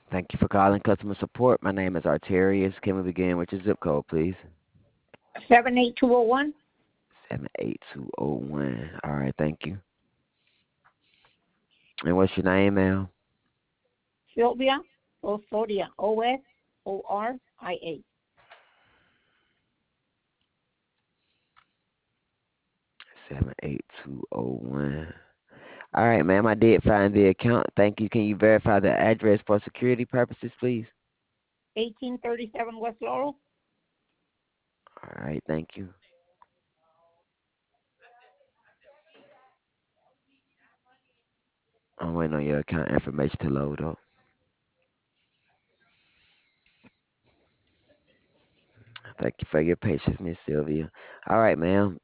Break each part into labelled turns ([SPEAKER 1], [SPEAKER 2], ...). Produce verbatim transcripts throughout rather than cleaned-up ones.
[SPEAKER 1] Thank you for calling customer support. My name is Arterius. Can we begin with your zip code, please?
[SPEAKER 2] seven eight two zero one.
[SPEAKER 1] seven eight two zero one. All right, thank you. And what's your name, ma'am?
[SPEAKER 2] Sylvia Osoria. O S O R I A.
[SPEAKER 1] seven eight two zero one. All right, ma'am, I did find the account. Thank you. Can you verify the address for security purposes, please?
[SPEAKER 2] eighteen thirty-seven West Laurel.
[SPEAKER 1] All right, thank you. I'm waiting on your account information to load up. Thank you for your patience, Miss Sylvia. All right, ma'am.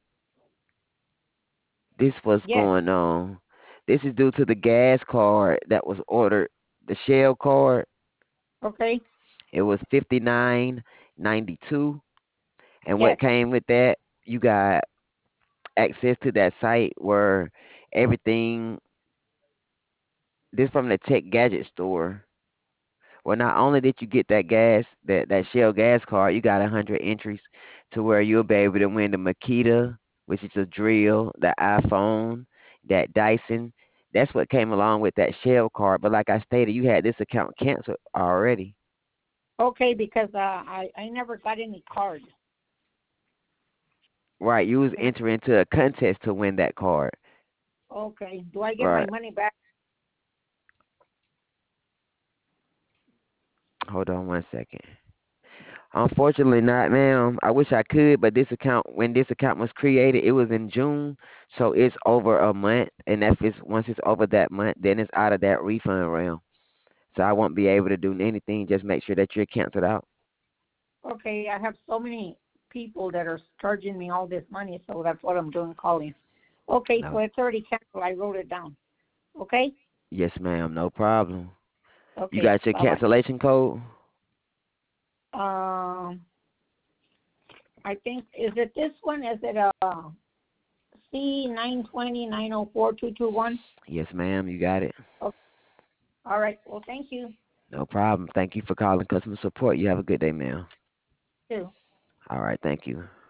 [SPEAKER 1] This what's
[SPEAKER 2] Yes.
[SPEAKER 1] going on. This is due to the gas card that was ordered, the Shell card.
[SPEAKER 2] Okay.
[SPEAKER 1] It was fifty nine ninety two, and what
[SPEAKER 2] Yes.
[SPEAKER 1] came with that, you got access to that site where everything. This from the Tech Gadget store. Well, not only did you get that gas, that that Shell gas card, you got a hundred entries to where you'll be able to win the Makita, which is a drill, the iPhone, that Dyson. That's what came along with that Shell card. But like I stated, you had this account canceled already.
[SPEAKER 2] Okay, because uh, I I never got any card.
[SPEAKER 1] Right, you was
[SPEAKER 2] And
[SPEAKER 1] entering into a contest to win that card.
[SPEAKER 2] okay, do I get my
[SPEAKER 1] Right.
[SPEAKER 2] money back?
[SPEAKER 1] Hold on one second. Unfortunately not, ma'am. I wish I could, but this account, when this account was created, it was in June, so it's over a month, and if it's once it's over that month, then it's out of that refund realm. So I won't be able to do anything. Just make sure that you're canceled out.
[SPEAKER 2] Okay, I have so many people that are charging me all this money, so that's what I'm doing, calling. Okay, so
[SPEAKER 1] No.
[SPEAKER 2] it's already canceled. I wrote it down. Okay.
[SPEAKER 1] Yes, ma'am. No problem. You
[SPEAKER 2] Okay.
[SPEAKER 1] got your
[SPEAKER 2] Bye bye.
[SPEAKER 1] cancellation code?
[SPEAKER 2] Um, I think is it this one? Is it uh C nine twenty nine zero four two two one?
[SPEAKER 1] Yes, ma'am. You got it.
[SPEAKER 2] Okay. All right. Well, thank you
[SPEAKER 1] No problem. Thank you for calling customer support. You have a good day, ma'am.
[SPEAKER 2] too.
[SPEAKER 1] All right. Thank you.